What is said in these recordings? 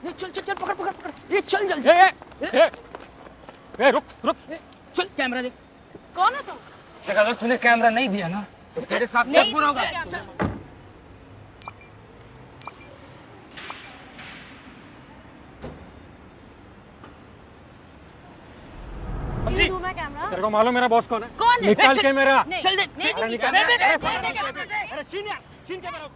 चल चल चल, पकड़ पकड़ पकड़, ये चल जल्दी। रुक रुक, चल कैमरा देख। कौन है तुम? देख, अगर तूने कैमरा नहीं दिया ना तो तेरे साथ क्या बुरा होगा। दूं मैं कैमरा? तेरे को मालूम मेरा बॉस कौन है? कौन है? निकाल के मेरा। चल दे, निकाल। अरे छीन यार, छीन के मेरा।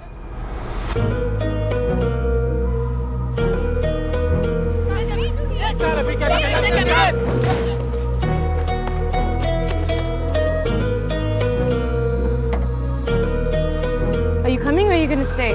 Are you coming or are you gonna stay?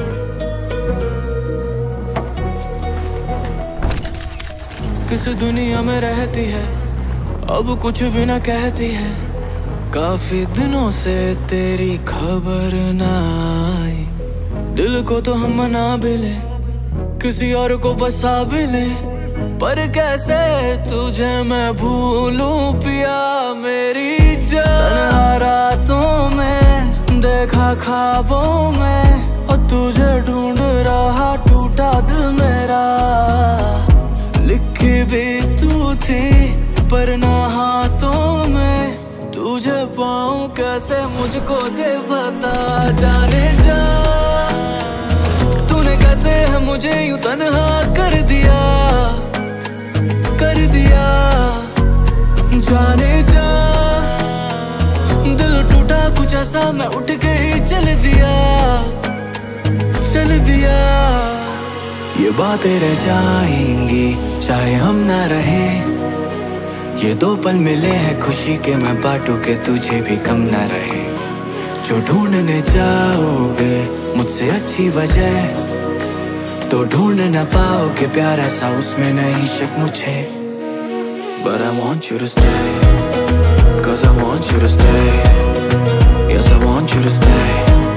किस दुनिया में रहती है, अब कुछ भी ना कहती है। काफी दिनों से तेरी खबर ना आई। दिल को तो हम मना भी ले, किसी और को बसा भी ले, पर कैसे तुझे मैं भूलूं पिया मेरी जान। तन्हा रातों में देखा ख्वाबों में, और तुझे ढूंढ रहा टूटा दिल मेरा। लिखी भी तू थी पर ना हाथों में, तुझे पाऊं कैसे मुझको दे बता। जाने जा तूने कैसे है मुझे यूं तन्हा कर दिया, कर दिया। जाने जा दिल टूटा कुछ ऐसा, मैं उठ गई चल दिया, चल दिया। ये बातें रह जाएंगी चाहे हम ना रहे, ये दो पल मिले हैं खुशी के, मैं बांटू के तुझे भी कम ना रहे। जो ढूंढने जाओगे मुझसे अच्छी वजह, तो ढूंढ ना पाओगे प्यार ऐसा, उसमें नहीं शक मुझे। But I want you to stay, 'cause I want you to stay. Yes, I want you to stay.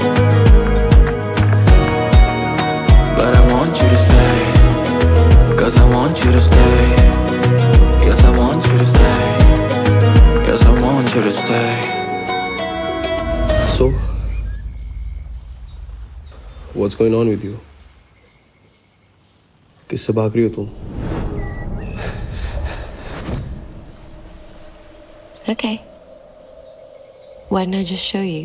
But I want you to stay, 'cause I want you to stay. Yes, I want you to stay. Yes, I want you to stay. So, what's going on with you? किससे भाग रही हो तुम? Okay. Why don't I just show you?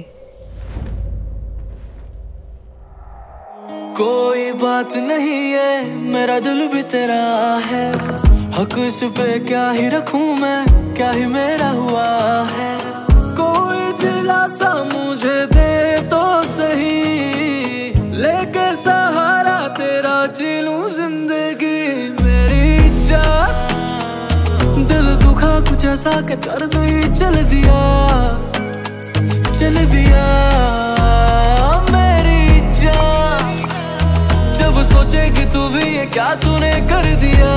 कोई बात नहीं है, मेरा दिल भी तेरा है। हक इस पे क्या ही रखूं मैं, क्या ही मेरा हुआ है। कोई दिलासा मुझे दे तो सही, लेके सहारा तेरा जी लूं जिंदगी मेरी जान। दिल दुखा कुछ ऐसा के कर दो ही चल दिया, चल दिया मेरी जान। जब सोचेगी तू भी ये क्या तूने कर दिया,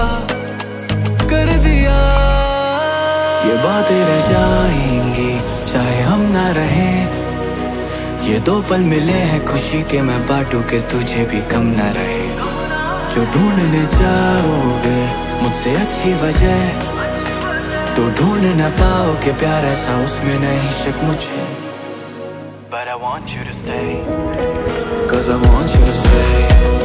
कर दिया। ये बातें रह जाएंगी चाहे हम ना रहे, ये दो पल मिले हैं खुशी के, मैं बांटू के तुझे भी कम ना रहे। जो ढूंढने जाओगे मुझसे अच्छी वजह, तो ढूंढ ना पाओगे प्यार ऐसा, उसमें नहीं शक मुझे। But I want you to stay, 'cause I want you to stay.